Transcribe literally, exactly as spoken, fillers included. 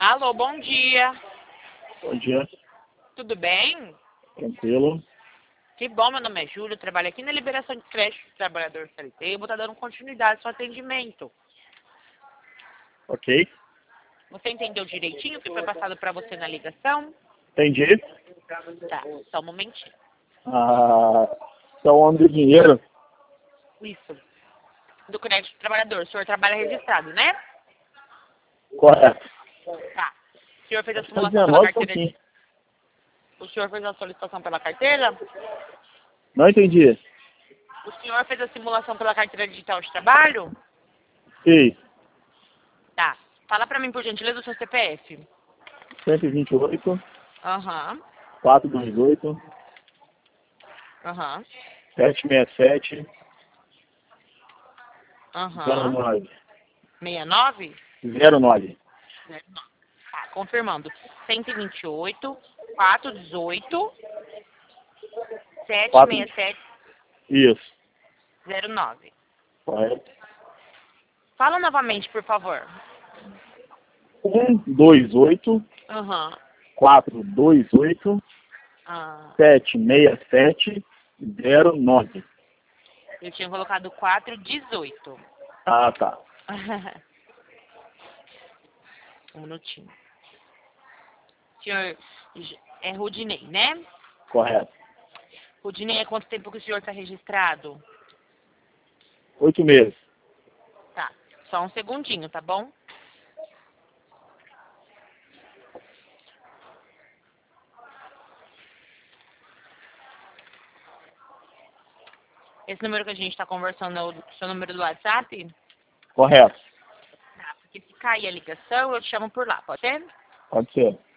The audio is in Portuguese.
Alô, bom dia. Bom dia, Tudo bem? tranquilo. Que bom, meu nome é Júlio, trabalho aqui na liberação de creche do trabalhador C L T e vou estar dando continuidade ao seu atendimento. Ok, Você entendeu direitinho o que foi passado para você na ligação? entendi. Tá, só um momentinho. Ah, então, onde do dinheiro? Isso. Do crédito do trabalhador. O senhor trabalha registrado, né? Correto. Tá. O senhor fez a Está simulação pela dezenove carteira de... pouquinho. O senhor fez a solicitação pela carteira? Não entendi. O senhor fez a simulação pela carteira digital de trabalho? Fiz. Tá. Fala pra mim, por gentileza, o seu C P F. cento e vinte e oito, Aham. quatrocentos e vinte e oito, Aham. setecentos e sessenta e sete, zero Aham. nove. sessenta e nove? zero nove. Tá, confirmando. cento e vinte e oito, quatrocentos e dezoito, quatro. setecentos e sessenta e sete, Isso. zero nove. Correto. Fala novamente, por favor. um dois oito, Aham. quatro dois oito, Ah, sete seis sete, zero nove. eu tinha colocado quatrocentos e dezoito. Ah, tá. Um minutinho. Senhor, é Rudinei, né? Correto. Rudinei, há quanto tempo que o senhor está registrado? Oito meses. Tá, só um segundinho, tá bom? Esse número que a gente está conversando é o seu número do WhatsApp? Correto. Tá, porque se cair a ligação, eu te chamo por lá, pode ser? Pode ser.